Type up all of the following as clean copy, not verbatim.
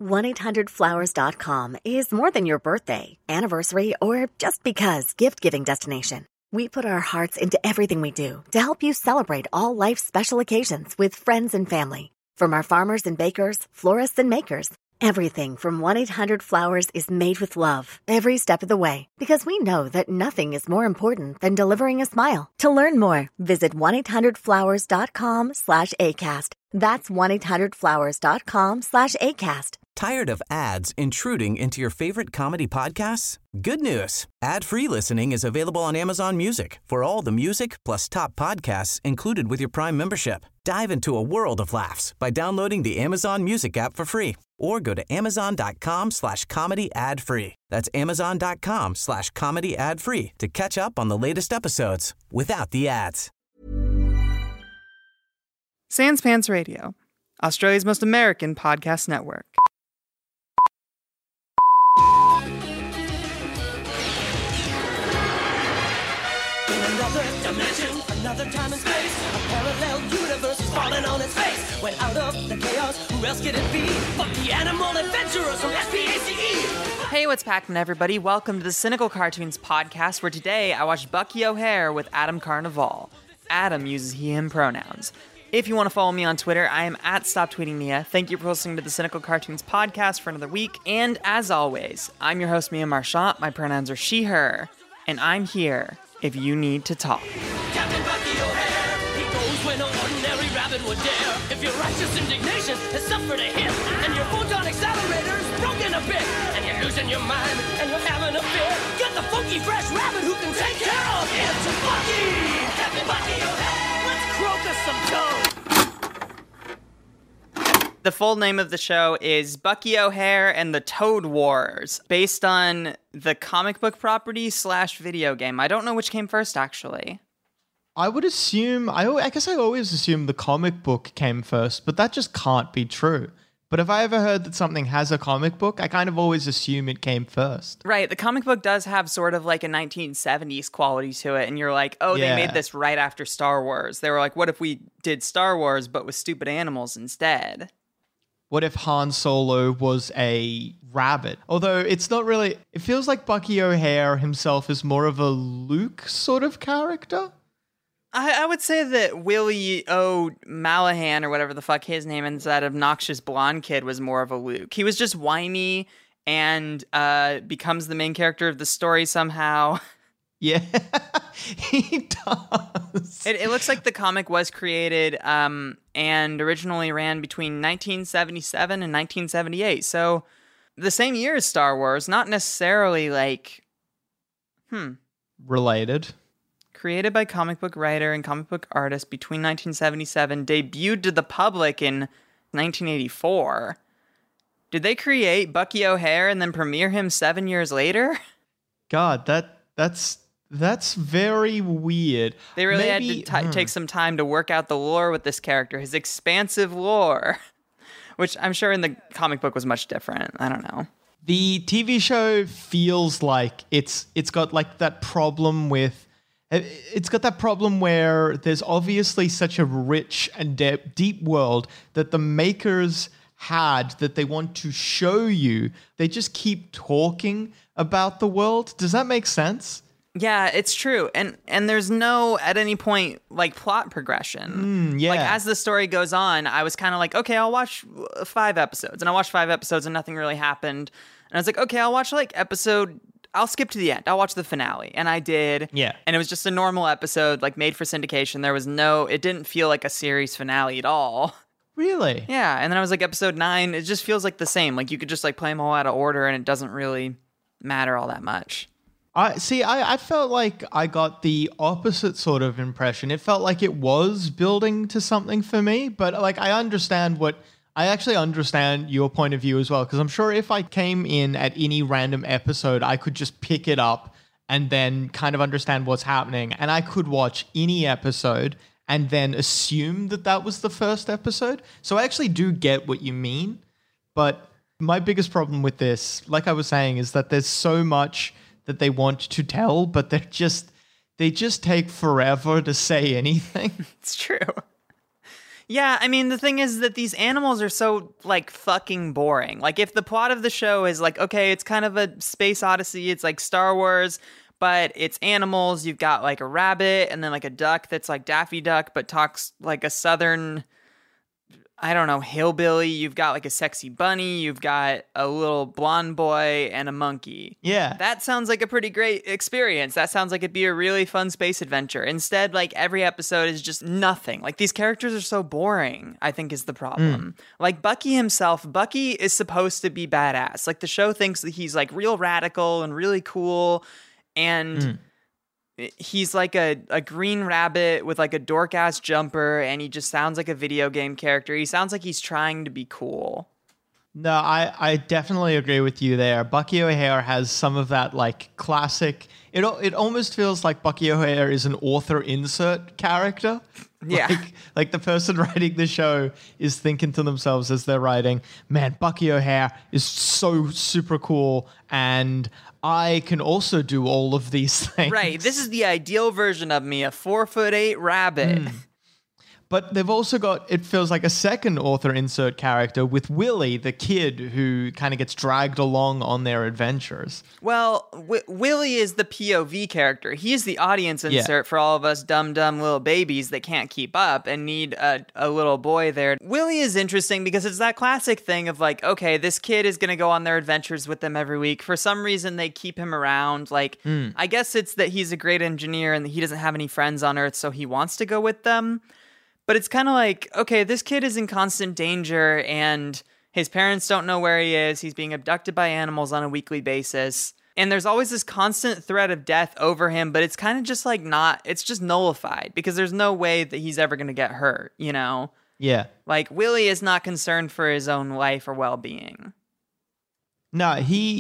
1-800-Flowers.com is more than your birthday, anniversary, or just because gift-giving destination. We put our hearts into everything we do to help you celebrate all life's special occasions with friends and family. From our farmers and bakers, florists and makers, everything from 1-800-Flowers is made with love every step of the way, because we know that nothing is more important than delivering a smile. To learn more, visit 1-800-Flowers.com/ACAST. That's 1-800-Flowers.com/ACAST. Tired of ads intruding into your favorite comedy podcasts? Good news. Ad-free listening is available on Amazon Music for all the music plus top podcasts included with your Prime membership. Dive into a world of laughs by downloading the Amazon Music app for free or go to amazon.com/comedy ad-free. That's amazon.com/comedy ad-free to catch up on the latest episodes without the ads. Sans Pants Radio, Australia's most American podcast network. Another dimension, another time and space, a parallel universe is falling on its face. When out of the chaos, who else could it be but the animal adventurers from SPACE? Hey, what's packing, everybody? Welcome to the Cynical Cartoons podcast, where today I watched Bucky O'Hare with Adam Carnival. Adam uses he/him pronouns. If you want to follow me on Twitter, I am at StopTweetingMia. Thank you for listening to the Cynical Cartoons podcast for another week. And as always, I'm your host, Mia Marchant. My pronouns are she, her, and I'm here if you need to talk. Captain Bucky O'Hare, he goes when no ordinary rabbit would dare. If your righteous indignation has suffered a hit, and your photon accelerator is broken a bit, and you're losing your mind, and you're having a fit, get the funky fresh rabbit who can take care of it. It's Bucky! Captain Bucky O'Hare! Let's crocus some toad! The full name of the show is Bucky O'Hare and the Toad Wars, based on the comic book property / video game. I don't know which came first, actually. I would assume, I guess I always assume the comic book came first, but that just can't be true. But if I ever heard that something has a comic book, I kind of always assume it came first. Right, the comic book does have sort of like a 1970s quality to it, and you're like, oh, Yeah. They made this right after Star Wars. They were like, what if we did Star Wars but with stupid animals instead? What if Han Solo was a rabbit? Although it's not really, it feels like Bucky O'Hare himself is more of a Luke sort of character. I would say that Willie O'Mallahan, or whatever the fuck his name is, that obnoxious blonde kid, was more of a Luke. He was just whiny and becomes the main character of the story somehow. Yeah, he does. It looks like the comic was created and originally ran between 1977 and 1978. So the same year as Star Wars, not necessarily like, Related. Created by comic book writer and comic book artist between 1977, debuted to the public in 1984. Did they create Bucky O'Hare and then premiere him 7 years later? God, that's very weird. They really had to take some time to work out the lore with this character, his expansive lore, which I'm sure in the comic book was much different. I don't know. The TV show feels like it's got like that problem with. It's got that problem where there's obviously such a rich and deep world that the makers had that they want to show you. They just keep talking about the world. Does that make sense? Yeah, it's true. And there's no, at any point, like, plot progression. Yeah. Like, as the story goes on, I was kind of like, okay, I'll watch 5 episodes. And I watched 5 episodes and nothing really happened. And I was like, okay, I'll watch, like, I'll skip to the end. I'll watch the finale. And I did. Yeah. And it was just a normal episode, like, made for syndication. It didn't feel like a series finale at all. Really? Yeah. And then I was like, episode 9, it just feels like the same. Like, you could just, like, play them all out of order and it doesn't really matter all that much. I felt like I got the opposite sort of impression. It felt like it was building to something for me, but like I actually understand your point of view as well, because I'm sure if I came in at any random episode, I could just pick it up and then kind of understand what's happening, and I could watch any episode and then assume that that was the first episode. So I actually do get what you mean, but my biggest problem with this, like I was saying, is that there's so much that they want to tell, but they just take forever to say anything. It's true. Yeah, I mean, the thing is that these animals are so, like, fucking boring. Like, if the plot of the show is like, okay, it's kind of a space odyssey, it's like Star Wars, but it's animals, you've got, like, a rabbit and then, like, a duck that's like Daffy Duck but talks like a southern, I don't know, hillbilly. You've got, like, a sexy bunny, you've got a little blonde boy and a monkey. Yeah. That sounds like a pretty great experience. That sounds like it'd be a really fun space adventure. Instead, like, every episode is just nothing. Like, these characters are so boring, I think is the problem. Like, Bucky himself, Bucky is supposed to be badass. Like, the show thinks that he's, like, real radical and really cool, and he's like a green rabbit with like a dork-ass jumper, and he just sounds like a video game character. He sounds like he's trying to be cool. No, I definitely agree with you there. Bucky O'Hare has some of that like classic. It almost feels like Bucky O'Hare is an author insert character. Yeah. Like the person writing the show is thinking to themselves as they're writing, man, Bucky O'Hare is so super cool, and I can also do all of these things. Right. This is the ideal version of me, a 4'8" rabbit. But they've also got, it feels like a second author insert character with Willie, the kid who kind of gets dragged along on their adventures. Well, Willie is the POV character. He is the audience insert for all of us dumb little babies that can't keep up and need a little boy there. Willie is interesting because it's that classic thing of like, okay, this kid is going to go on their adventures with them every week. For some reason, they keep him around. Like, I guess it's that he's a great engineer and that he doesn't have any friends on Earth, so he wants to go with them. But it's kind of like, okay, this kid is in constant danger and his parents don't know where he is. He's being abducted by animals on a weekly basis. And there's always this constant threat of death over him, but it's kind of just like it's just nullified because there's no way that he's ever going to get hurt, you know? Yeah. Like, Willie is not concerned for his own life or well-being. No,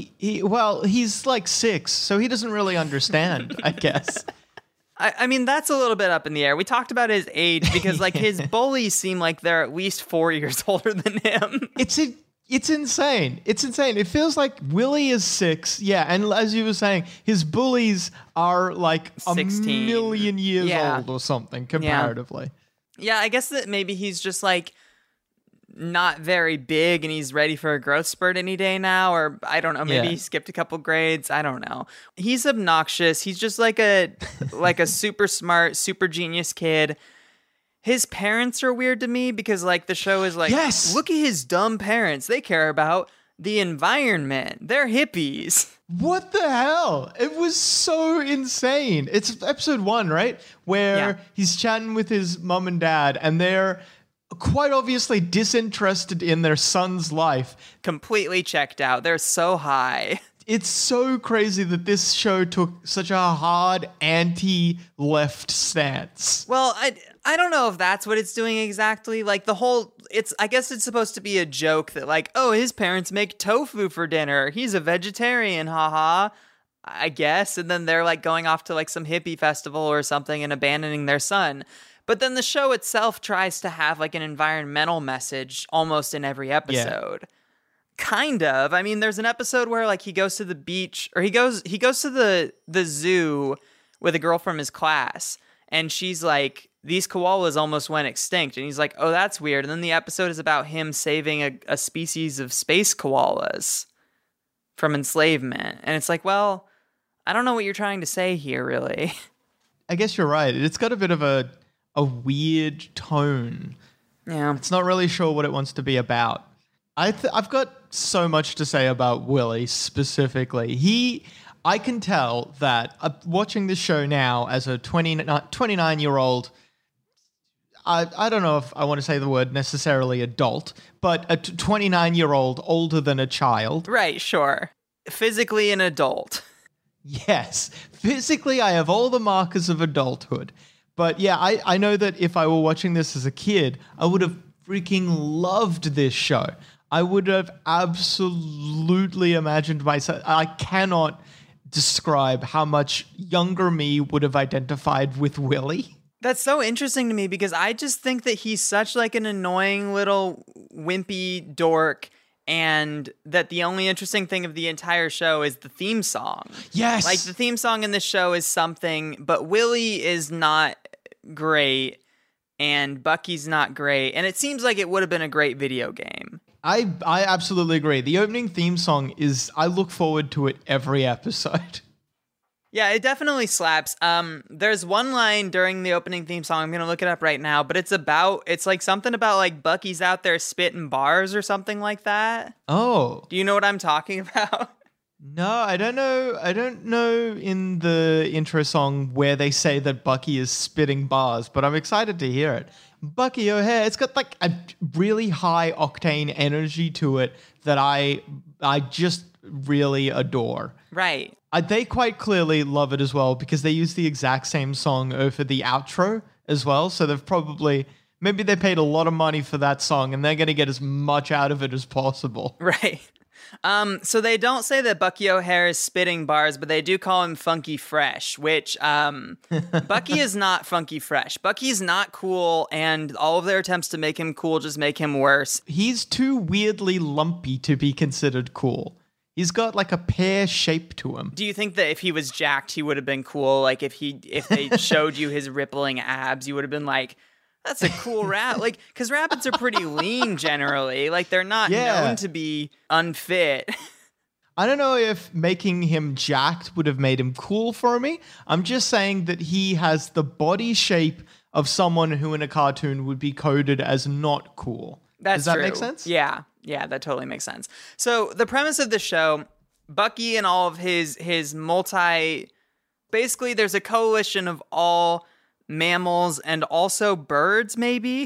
he's like 6, so he doesn't really understand, I guess. I mean, that's a little bit up in the air. We talked about his age because, like, his bullies seem like they're at least 4 years older than him. It's insane. It's insane. It feels like Willie is 6. Yeah, and as you were saying, his bullies are like 16. a million years old or something comparatively. Yeah, I guess that maybe he's just like not very big and he's ready for a growth spurt any day now, or I don't know, maybe he skipped a couple grades. I don't know. He's obnoxious. He's just like a super smart, super genius kid. His parents are weird to me because like the show is like, look at his dumb parents. They care about the environment. They're hippies. What the hell? It was so insane. It's episode 1, right? Where he's chatting with his mom and dad and they're quite obviously disinterested in their son's life. Completely checked out. They're so high. It's so crazy that this show took such a hard anti-left stance. Well, I don't know if that's what it's doing exactly. Like I guess it's supposed to be a joke that like, oh, his parents make tofu for dinner. He's a vegetarian, haha. I guess. And then they're like going off to like some hippie festival or something and abandoning their son. But then the show itself tries to have like an environmental message almost in every episode. Yeah. Kind of. I mean, there's an episode where like he goes to the beach or he goes to the zoo with a girl from his class and she's like, these koalas almost went extinct. And he's like, oh, that's weird. And then the episode is about him saving a species of space koalas from enslavement. And it's like, well, I don't know what you're trying to say here, really. I guess you're right. It's got a bit of a weird tone. Yeah. It's not really sure what it wants to be about. I've got so much to say about Willie specifically. I can tell that watching this show now as a 29-year-old, I don't know if I want to say the word necessarily adult, but a 29-year-old older than a child. Right, sure. Physically an adult. Yes. Physically, I have all the markers of adulthood. But yeah, I know that if I were watching this as a kid, I would have freaking loved this show. I would have absolutely imagined myself. I cannot describe how much younger me would have identified with Willie. That's so interesting to me because I just think that he's such like an annoying little wimpy dork and that the only interesting thing of the entire show is the theme song. Yes. Like the theme song in this show is something, but Willie is not great. and Bucky's not great, and it seems like it would have been a great video game. I absolutely agree. The opening theme song I look forward to it every episode. Yeah, it definitely slaps. There's one line during the opening theme song, I'm going to look it up right now, but it's like something about like Bucky's out there spitting bars or something like that. Oh. Do you know what I'm talking about? No, I don't know. I don't know in the intro song where they say that Bucky is spitting bars, but I'm excited to hear it. Bucky O'Hare, it's got like a really high octane energy to it that I just really adore. Right. They quite clearly love it as well because they use the exact same song over the outro as well. So maybe they paid a lot of money for that song and they're going to get as much out of it as possible. Right. So they don't say that Bucky O'Hare is spitting bars, but they do call him Funky Fresh, which Bucky is not Funky Fresh. Bucky's not cool, and all of their attempts to make him cool just make him worse. He's too weirdly lumpy to be considered cool. He's got like a pear shape to him. Do you think that if he was jacked, he would have been cool? Like if they showed you his rippling abs, you would have been like, that's a cool rat. Like, because rabbits are pretty lean generally. Like, they're not known to be unfit. I don't know if making him jacked would have made him cool for me. I'm just saying that he has the body shape of someone who in a cartoon would be coded as not cool. Does that true. make sense? Yeah, that totally makes sense. So the premise of the show, Bucky and all of his basically there's a coalition of all mammals and also birds, maybe?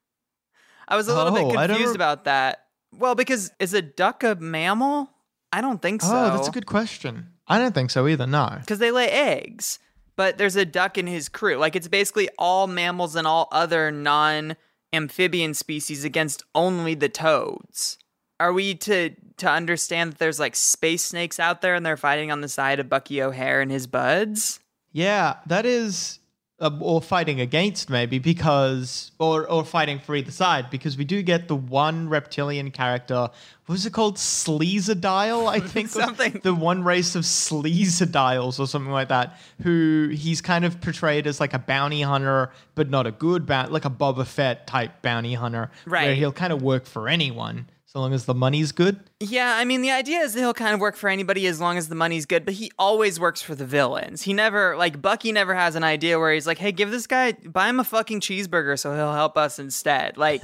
I was a little bit confused about that. Well, because is a duck a mammal? I don't think so. Oh, that's a good question. I don't think so either, no. Because they lay eggs, but there's a duck in his crew. Like, it's basically all mammals and all other non-amphibian species against only the toads. Are we to understand that there's, like, space snakes out there and they're fighting on the side of Bucky O'Hare and his buds? Yeah, that is... or fighting against maybe because or fighting for either side because we do get the one reptilian character. What was it called? Sleazadile, I think. Something. The one race of Sleazadiles or something like that, who he's kind of portrayed as like a bounty hunter, but not a good like a Boba Fett type bounty hunter. Right. Where he'll kind of work for anyone so long as the money's good. Yeah, I mean, the idea is that he'll kind of work for anybody as long as the money's good, but he always works for the villains. He never, like, Bucky never has an idea where he's like, hey, buy him a fucking cheeseburger so he'll help us instead. Like,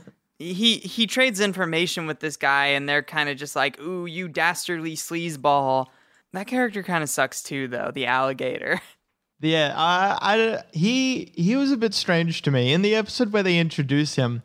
he trades information with this guy, and they're kind of just like, ooh, you dastardly sleazeball. That character kind of sucks too, though, the alligator. Yeah, he was a bit strange to me. In the episode where they introduce him,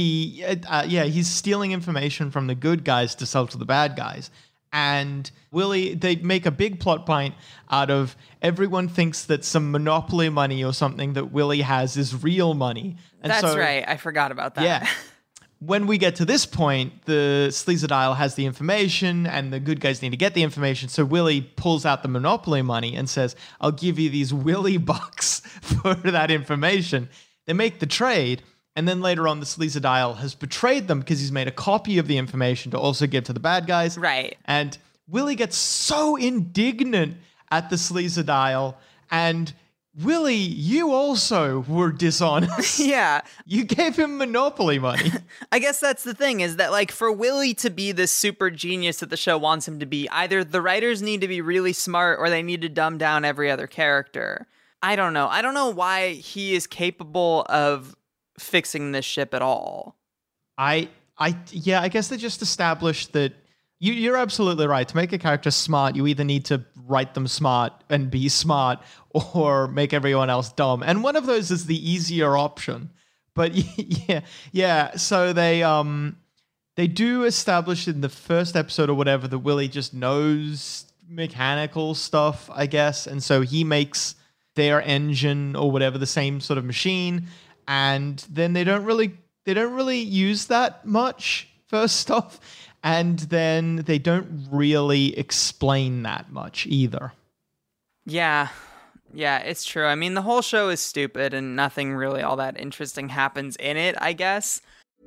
he's stealing information from the good guys to sell to the bad guys. And they make a big plot point out of everyone thinks that some Monopoly money or something that Willie has is real money. And That's right. I forgot about that. Yeah. When we get to this point, the Sleazadile has the information and the good guys need to get the information. So Willie pulls out the Monopoly money and says, I'll give you these Willie bucks for that information. They make the trade. And then later on, the Sleazadile has betrayed them because he's made a copy of the information to also give to the bad guys. Right. And Willie gets so indignant at the Sleazadile. And Willie, you also were dishonest. Yeah. You gave him Monopoly money. I guess that's the thing, is that, like, for Willie to be this super genius that the show wants him to be, either the writers need to be really smart or they need to dumb down every other character. I don't know. I don't know why he is capable of fixing this ship at all. I guess they just established that you're absolutely right. To make a character smart, you either need to write them smart and be smart or make everyone else dumb. And one of those is the easier option. But yeah. So they do establish in the first episode or whatever that Willie just knows mechanical stuff, I guess. And so he makes their engine or whatever the same sort of machine. And then they don't really use that much, first off, and then they don't really explain that much either. Yeah, it's true. I mean, the whole show is stupid and nothing really all that interesting happens in it, I guess.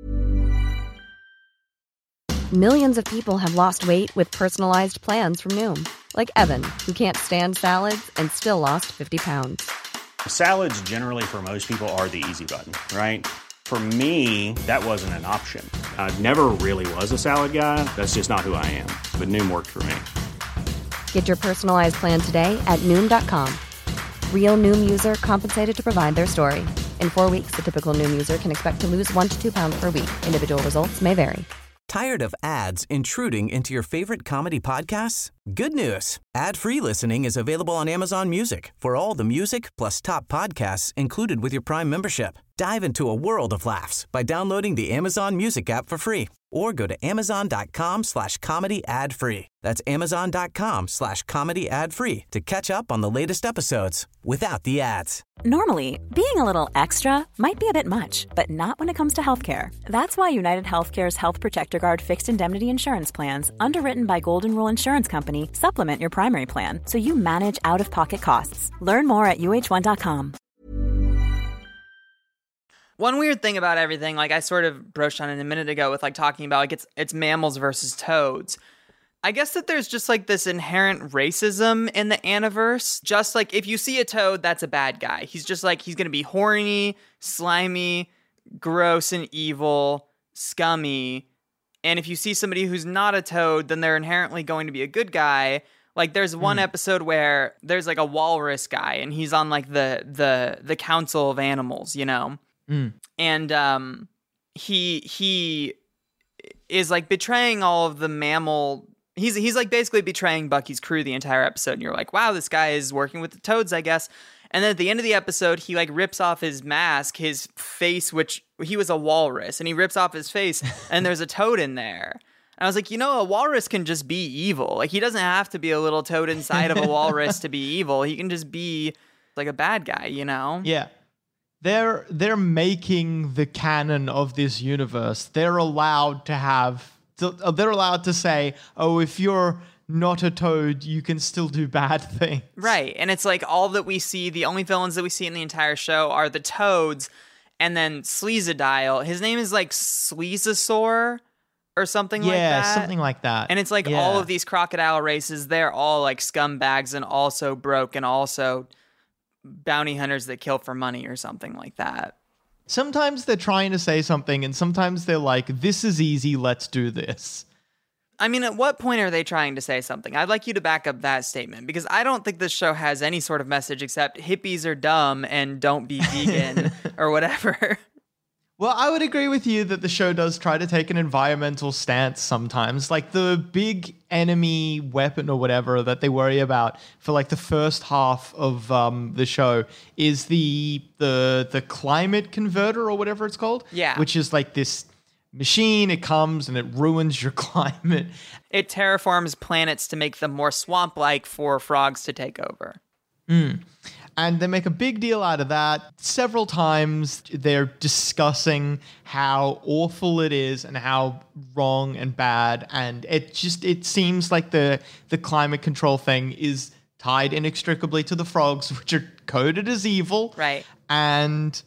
Millions of people have lost weight with personalized plans from Noom. Like Evan, who can't stand salads and still lost 50 pounds. Salads generally for most people are the easy button, right? For me, that wasn't an option. I never really was a salad guy. That's just not who I am. But Noom worked for me. Get your personalized plan today at Noom.com. Real Noom user compensated to provide their story. In 4 weeks, the typical Noom user can expect to lose 1 to 2 pounds per week. Individual results may vary. Tired of ads intruding into your favorite comedy podcasts? Good news. Ad-free listening is available on Amazon Music for all the music plus top podcasts included with your Prime membership. Dive into a world of laughs by downloading the Amazon Music app for free or go to amazon.com/comedy ad-free. That's amazon.com/comedy ad-free to catch up on the latest episodes without the ads. Normally, being a little extra might be a bit much, but not when it comes to healthcare. That's why United Healthcare's Health Protector Guard fixed indemnity insurance plans, underwritten by Golden Rule Insurance Company, supplement your primary plan so you manage out-of-pocket costs. Learn more at uh1.com. One weird thing about everything, like I sort of broached on it a minute ago with like talking about like it's mammals versus toads. I guess that there's just like this inherent racism in the Aniverse. Just like if you see a toad, that's a bad guy. He's just like, he's going to be horny, slimy, gross and evil, scummy. And if you see somebody who's not a toad, then they're inherently going to be a good guy. Like there's one episode where there's like a walrus guy and he's on like the council of animals, you know? And he is like betraying all of the mammal. He's like basically betraying Bucky's crew the entire episode. And you're like, wow, this guy is working with the toads, I guess. And then at the end of the episode, he like rips off his mask, his face, which he was a walrus, and he rips off his face and there's a toad in there. And I was like, you know, a walrus can just be evil. Like he doesn't have to be a little toad inside of a walrus to be evil. He can just be like a bad guy, you know? Yeah. They're making the canon of this universe. They're allowed to say, oh, if you're not a toad, you can still do bad things. Right. And it's like all that we see, the only villains that we see in the entire show are the toads and then Sleazadile. His name is like Sleazosaur or something like that. Yeah, something like that. And it's like all of these crocodile races, they're all like scumbags and also broke and also bounty hunters that kill for money or something like that. Sometimes they're trying to say something and sometimes they're like, this is easy, let's do this. I mean, at what point are they trying to say something? I'd like you to back up that statement because I don't think this show has any sort of message except hippies are dumb and don't be vegan or whatever. Well, I would agree with you that the show does try to take an environmental stance sometimes. Like the big enemy weapon or whatever that they worry about for like the first half of the show is the climate converter or whatever it's called. Yeah. Which is like this machine. It comes and it ruins your climate. It terraforms planets to make them more swamp-like for frogs to take over. And they make a big deal out of that. Several times they're discussing how awful it is and how wrong and bad. And it seems like the climate control thing is tied inextricably to the frogs, which are coded as evil. Right. And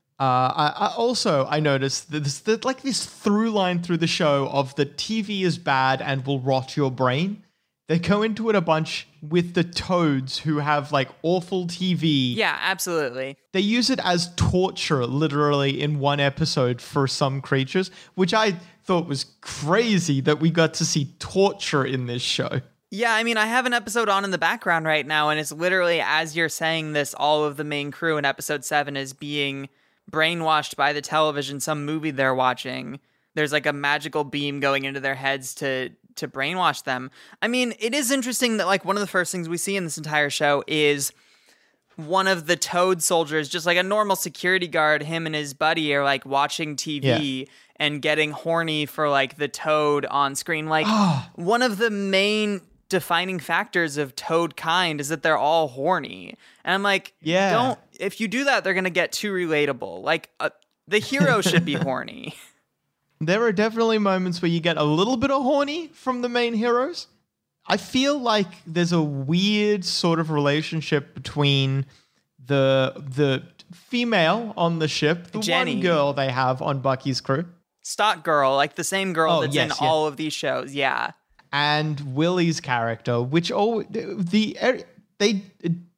I noticed that like this through line through the show of the TV is bad and will rot your brain. They go into it a bunch with the toads who have like awful TV. Yeah, absolutely. They use it as torture literally in one episode for some creatures, which I thought was crazy that we got to see torture in this show. Yeah, I mean, I have an episode on in the background right now, and it's literally as you're saying this, all of the main crew in episode 7 is being brainwashed by the television, some movie they're watching. There's like a magical beam going into their heads to brainwash them. I mean, it is interesting that like one of the first things we see in this entire show is one of the toad soldiers, just like a normal security guard, him and his buddy are like watching TV and getting horny for like the toad on screen. Like one of the main defining factors of toad kind is that they're all horny. And I'm like, if you do that, they're going to get too relatable. Like the hero should be horny. There are definitely moments where you get a little bit of horny from the main heroes. I feel like there's a weird sort of relationship between the female on the ship, the Jenny. one girl they have on Bucky's crew. Stock girl, like the same girl that's in all of these shows, yeah. And Willie's character, which they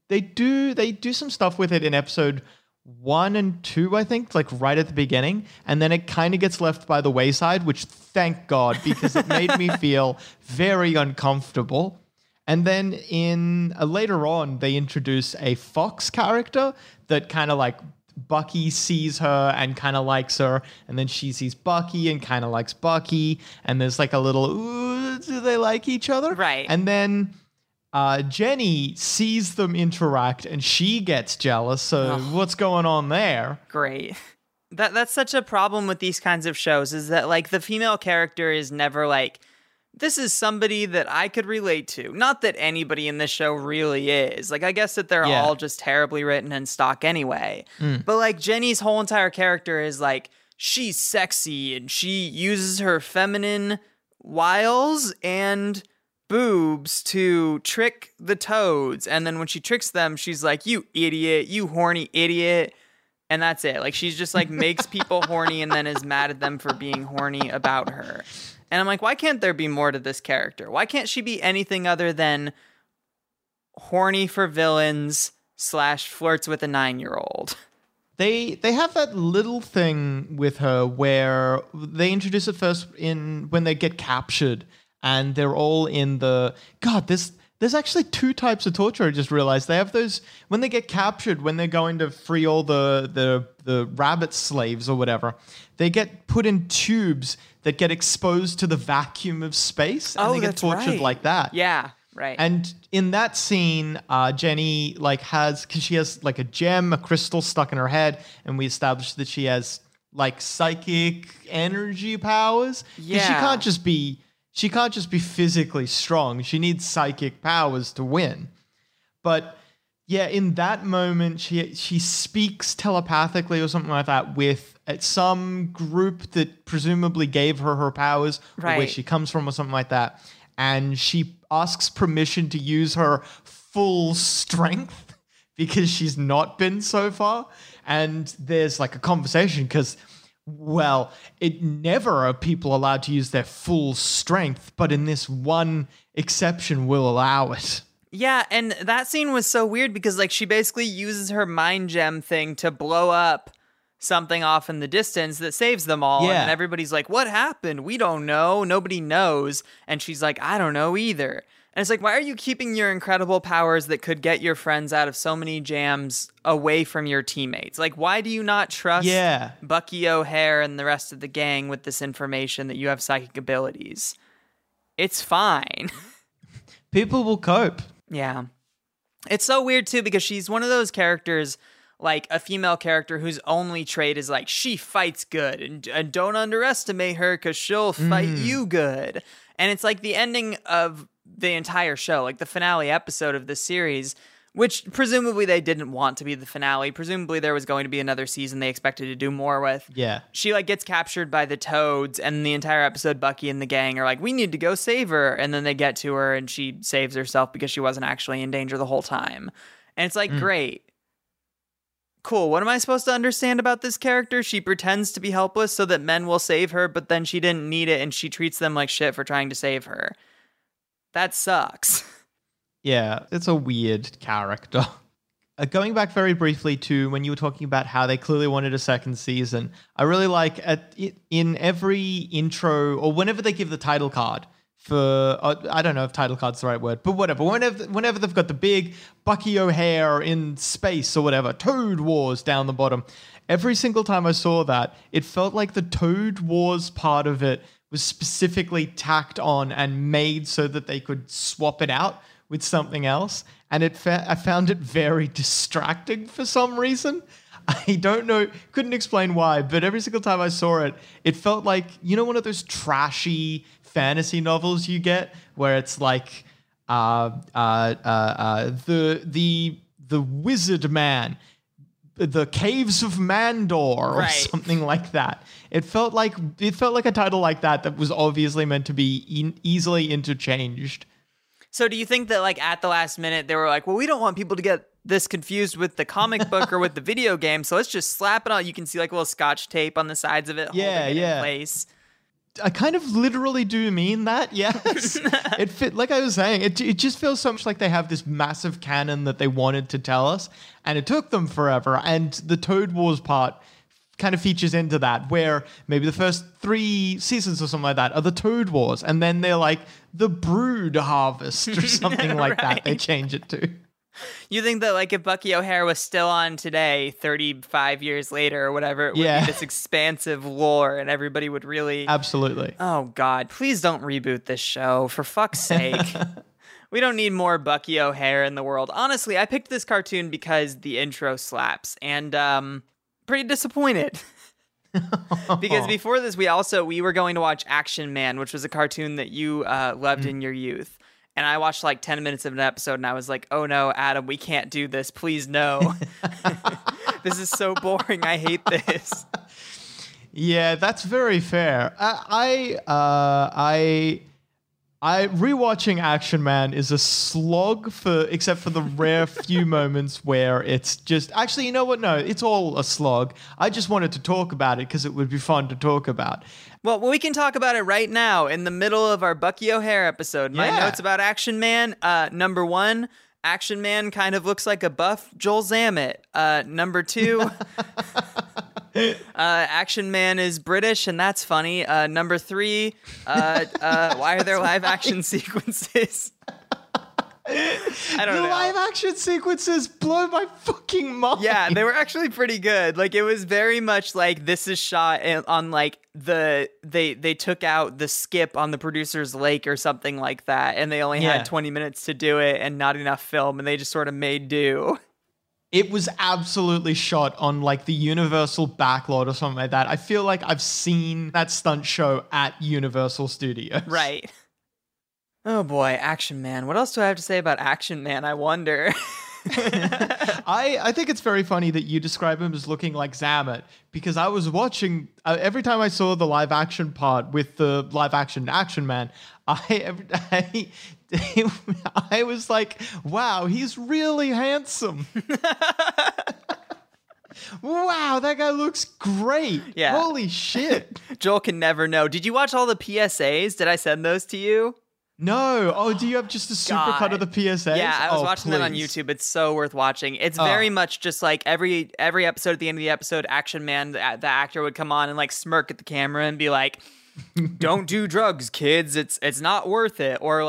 they do some stuff with it in episode 1 and 2, I think, like right at the beginning, and then it kind of gets left by the wayside, which thank God, because it made me feel very uncomfortable. And then later on, they introduce a Fox character that kind of like Bucky sees her and kind of likes her, and then she sees Bucky and kind of likes Bucky, and there's like a little, ooh, do they like each other? Right. And then Jenny sees them interact and she gets jealous. So what's going on there? Great. That's such a problem with these kinds of shows, is that like the female character is never like, this is somebody that I could relate to. Not that anybody in this show really is. Like, I guess that they're all just terribly written and stock anyway. But like Jenny's whole entire character is like, she's sexy and she uses her feminine wiles and boobs to trick the Toads. And then when she tricks them, she's like, you idiot, you horny idiot. And that's it. Like, she's just like makes people horny and then is mad at them for being horny about her. And I'm like, why can't there be more to this character? Why can't she be anything other than horny for villains / flirts with a 9-year-old? They have that little thing with her where they introduce it first when they get captured, and they're all in the There's actually 2 types of torture. I just realized they have those when they get captured, when they're going to free all the rabbit slaves or whatever. They get put in tubes that get exposed to the vacuum of space, and they get tortured like that. Yeah, right. And in that scene, Jenny because she has like a gem, a crystal stuck in her head, and we established that she has like psychic energy powers. Yeah, she can't just be physically strong. She needs psychic powers to win. But yeah, in that moment, she speaks telepathically or something like that with some group that presumably gave her powers, or where she comes from or something like that. And she asks permission to use her full strength because she's not been so far. And there's like a conversation because, well, it never are people allowed to use their full strength, but in this one exception, we'll allow it. Yeah, and that scene was so weird because like she basically uses her mind gem thing to blow up something off in the distance that saves them all. Yeah. And everybody's like, what happened? We don't know. Nobody knows. And she's like, I don't know either. And it's like, why are you keeping your incredible powers that could get your friends out of so many jams away from your teammates? Like, why do you not trust Bucky O'Hare and the rest of the gang with this information that you have psychic abilities? It's fine. People will cope. Yeah. It's so weird, too, because she's one of those characters, like a female character whose only trait is like, she fights good, and don't underestimate her because she'll fight you good. And it's like the ending of the entire show, like the finale episode of this series, which presumably they didn't want to be the finale. Presumably there was going to be another season they expected to do more with. Yeah. She like gets captured by the Toads, and the entire episode Bucky and the gang are like, we need to go save her. And then they get to her and she saves herself because she wasn't actually in danger the whole time. And it's like, great. Cool. What am I supposed to understand about this character? She pretends to be helpless so that men will save her, but then she didn't need it and she treats them like shit for trying to save her. That sucks. Yeah, it's a weird character. Going back very briefly to when you were talking about how they clearly wanted a second season, I really like in every intro or whenever they give the title card for, I don't know if title card's the right word, but whatever. Whenever they've got the big Bucky O'Hare in space or whatever, Toad Wars down the bottom, every single time I saw that, it felt like the Toad Wars part of it was specifically tacked on and made so that they could swap it out with something else. And I found it very distracting for some reason. I don't know, couldn't explain why, but every single time I saw it, it felt like, you know, one of those trashy fantasy novels you get where it's like the Wizard Man, the Caves of Mandor, or something like that. It felt like a title like that was obviously meant to be easily interchanged. So do you think that like at the last minute they were like, well, we don't want people to get this confused with the comic book or with the video game, so let's just slap it on. You can see like a little scotch tape on the sides of it, holding it in place. I kind of literally do mean that, yes. It fit, like I was saying, it just feels so much like they have this massive canon that they wanted to tell us, and it took them forever. And the Toad Wars part kind of features into that, where maybe the first 3 seasons or something like that are the Toad Wars, and then they're like the Brood Harvest or something like that. They change it to. You think that, like, if Bucky O'Hare was still on today, 35 years later or whatever, it would be this expansive lore and everybody would really... Absolutely. Oh, God. Please don't reboot this show, for fuck's sake. We don't need more Bucky O'Hare in the world. Honestly, I picked this cartoon because the intro slaps, and pretty disappointed. Because before this, we were going to watch Action Man, which was a cartoon that you loved in your youth. And I watched like 10 minutes of an episode and I was like, oh no, Adam, we can't do this. Please no. This is so boring. I hate this. Yeah, that's very fair. Rewatching Action Man is a slog except for the rare few moments where it's just, actually, you know what? No, it's all a slog. I just wanted to talk about it because it would be fun to talk about. Well, we can talk about it right now in the middle of our Bucky O'Hare episode. My notes about Action Man. Number 1, Action Man kind of looks like a buff Joel Zammett. Number 2, Action Man is British, and that's funny. Number 3, why are there live action sequences? I don't know. The live action sequences blow my fucking mind. Yeah, they were actually pretty good. Like, it was very much like this is shot on like they took out the skip on the producer's lake or something like that, and they only had 20 minutes to do it and not enough film, and they just sort of made do. It was absolutely shot on like the Universal backlot or something like that. I feel like I've seen that stunt show at Universal Studios. Right. Oh boy, Action Man. What else do I have to say about Action Man, I wonder? I think it's very funny that you describe him as looking like Zammett, because I was watching, every time I saw the live action part with the live action Action Man, I was like, wow, he's really handsome. Wow, that guy looks great. Yeah. Holy shit. Joel can never know. Did you watch all the PSAs? Did I send those to you? No. Oh, do you have just a super cut of the PSAs? Yeah, I was watching them on YouTube. It's so worth watching. It's very much just like every episode, at the end of the episode, Action Man, the actor would come on and like smirk at the camera and be like, "Don't do drugs, kids. It's not worth it." Or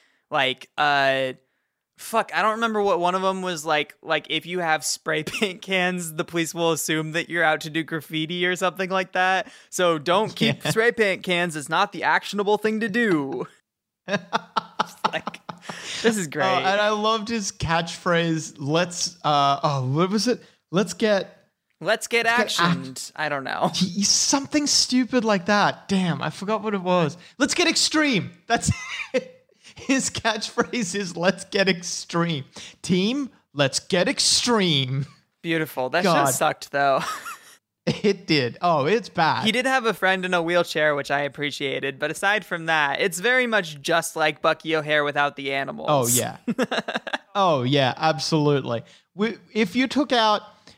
fuck, I don't remember what one of them was like if you have spray paint cans, the police will assume that you're out to do graffiti or something like that. So don't keep spray paint cans. It's not the actionable thing to do. Like, this is great. And I loved his catchphrase, what was it? Let's get actioned. I don't know. Something stupid like that. Damn, I forgot what it was. Let's get extreme. That's it. His catchphrase is let's get extreme. Team, let's get extreme. Beautiful. That shit sucked though. It did. Oh, it's bad. He did have a friend in a wheelchair, which I appreciated. But aside from that, it's very much just like Bucky O'Hare without the animals. Oh, yeah. Oh, yeah, absolutely. If you took out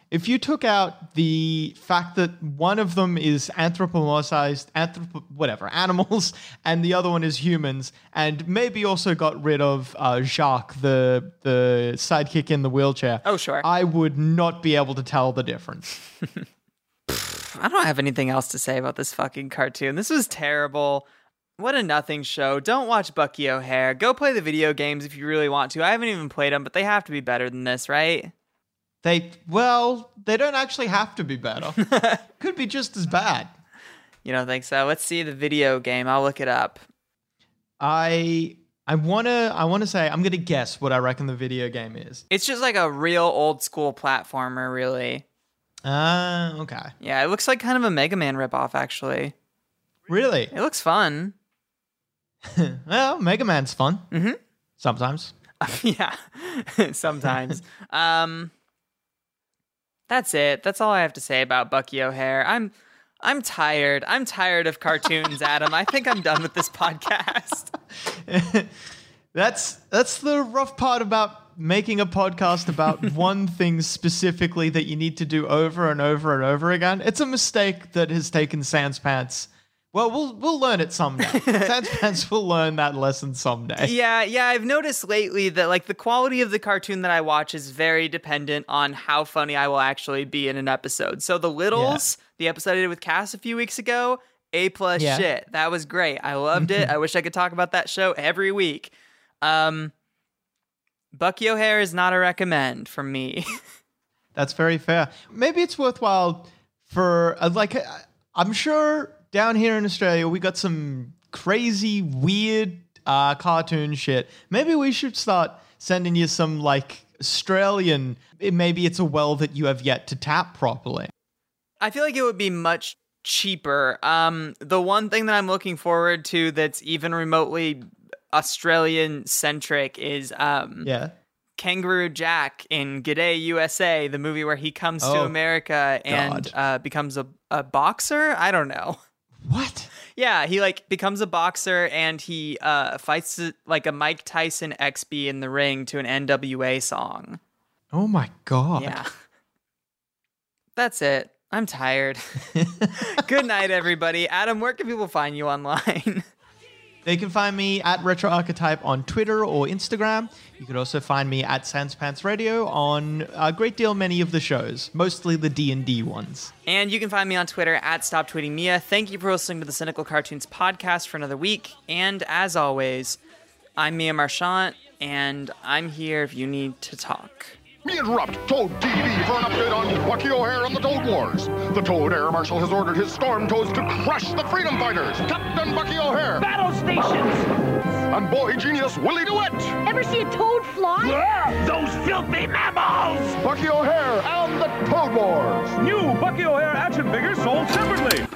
the fact that one of them is anthropomorphized, animals, and the other one is humans, and maybe also got rid of Jacques, the sidekick in the wheelchair. Oh, sure. I would not be able to tell the difference. I don't have anything else to say about this fucking cartoon. This was terrible. What a nothing show. Don't watch Bucky O'Hare. Go play the video games if you really want to. I haven't even played them, but they have to be better than this, right? They don't actually have to be better. Could be just as bad. You don't think so? Let's see the video game. I'll look it up. I wanna say I'm gonna guess what I reckon the video game is. It's just like a real old school platformer, really. Okay. Yeah, it looks like kind of a Mega Man ripoff, actually. Really? It looks fun. Well, Mega Man's fun. Mm-hmm. Sometimes. Yeah, sometimes. That's it. That's all I have to say about Bucky O'Hare. I'm tired. I'm tired of cartoons, Adam. I think I'm done with this podcast. That's the rough part about making a podcast about one thing specifically that you need to do over and over and over again. It's a mistake that has taken Sans Pants. Well, we'll learn it someday. Sans Pants will learn that lesson someday. Yeah, I've noticed lately that like the quality of the cartoon that I watch is very dependent on how funny I will actually be in an episode. So The Littles, the episode I did with Cass a few weeks ago, A+ shit. That was great. I loved it. I wish I could talk about that show every week. Bucky O'Hare is not a recommend from me. That's very fair. Maybe it's worthwhile for I'm sure down here in Australia we got some crazy weird cartoon shit. Maybe we should start sending you some like Australian. Maybe it's a well that you have yet to tap properly. I feel like it would be much cheaper. The one thing that I'm looking forward to that's even remotely Australian centric is Kangaroo Jack in G'day USA, the movie where he comes to America and becomes a boxer. I don't know. What? Yeah, he like becomes a boxer and he fights like a Mike Tyson XB in the ring to an NWA song. Oh my God. Yeah. That's it. I'm tired. Good night, everybody. Adam, where can people find you online? They can find me at Retro Archetype on Twitter or Instagram. You could also find me at Sans Pants Radio on a great deal many of the shows, mostly the D&D ones. And you can find me on Twitter at StopTweetingMia. Thank you for listening to the Cynical Cartoons podcast for another week. And as always, I'm Mia Marchant, and I'm here if you need to talk. We interrupt Toad TV for an update on Bucky O'Hare and the Toad Wars. The Toad Air Marshal has ordered his Storm Toads to crush the Freedom Fighters, Captain Bucky O'Hare, battle stations, and boy genius Willie DeWitt. Ever see a toad fly? Those filthy mammals! Bucky O'Hare and the Toad Wars. New Bucky O'Hare action figures sold separately.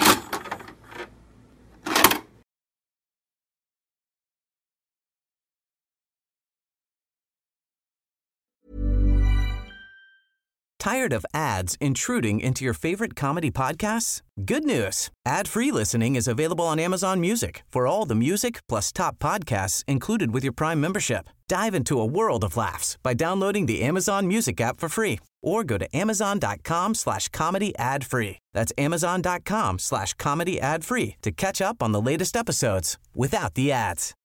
Tired of ads intruding into your favorite comedy podcasts? Good news. Ad-free listening is available on Amazon Music for all the music plus top podcasts included with your Prime membership. Dive into a world of laughs by downloading the Amazon Music app for free or go to amazon.com/comedy ad-free. That's amazon.com/comedy ad-free to catch up on the latest episodes without the ads.